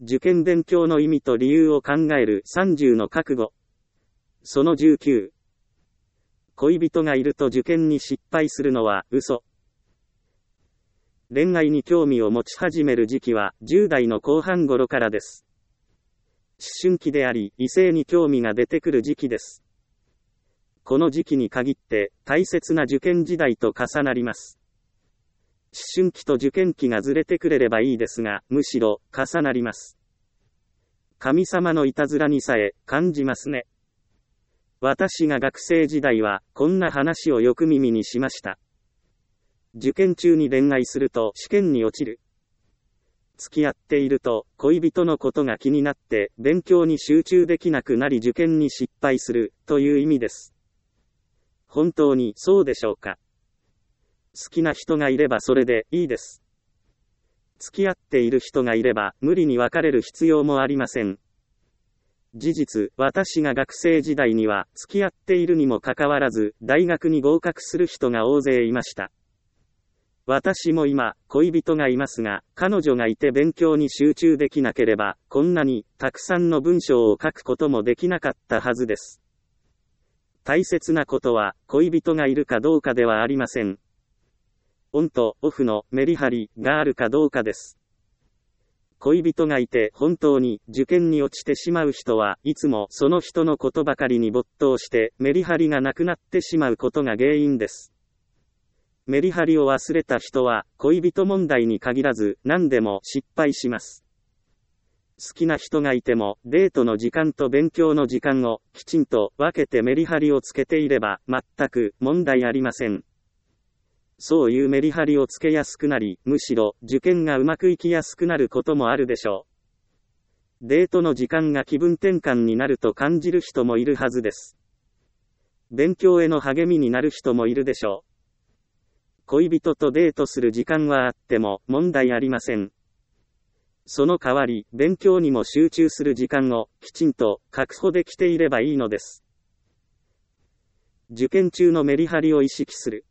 受験勉強の意味と理由を考える30の覚悟。その19。恋人がいると受験に失敗するのは嘘。恋愛に興味を持ち始める時期は10代の後半頃からです。思春期であり、異性に興味が出てくる時期です。この時期に限って大切な受験時代と重なります。思春期と受験期がずれてくれればいいですが、むしろ重なります。神様のいたずらにさえ感じますね。私が学生時代はこんな話をよく耳にしました。受験中に恋愛すると試験に落ちる。付き合っていると恋人のことが気になって勉強に集中できなくなり受験に失敗するという意味です。本当にそうでしょうか。好きな人がいればそれでいいです。付き合っている人がいれば無理に別れる必要もありません。事実、私が学生時代には付き合っているにもかかわらず大学に合格する人が大勢いました。私も今、恋人がいますが、彼女がいて勉強に集中できなければ、こんなにたくさんの文章を書くこともできなかったはずです。大切なことは、恋人がいるかどうかではありません。オンとオフのメリハリがあるかどうかです。恋人がいて本当に受験に落ちてしまう人はいつもその人のことばかりに没頭してメリハリがなくなってしまうことが原因です。メリハリを忘れた人は恋人問題に限らず何でも失敗します。好きな人がいてもデートの時間と勉強の時間をきちんと分けてメリハリをつけていれば全く問題ありません。そういうメリハリをつけやすくなり、むしろ受験がうまくいきやすくなることもあるでしょう。デートの時間が気分転換になると感じる人もいるはずです。勉強への励みになる人もいるでしょう。恋人とデートする時間はあっても問題ありません。その代わり、勉強にも集中する時間をきちんと確保できていればいいのです。受験中のメリハリを意識する。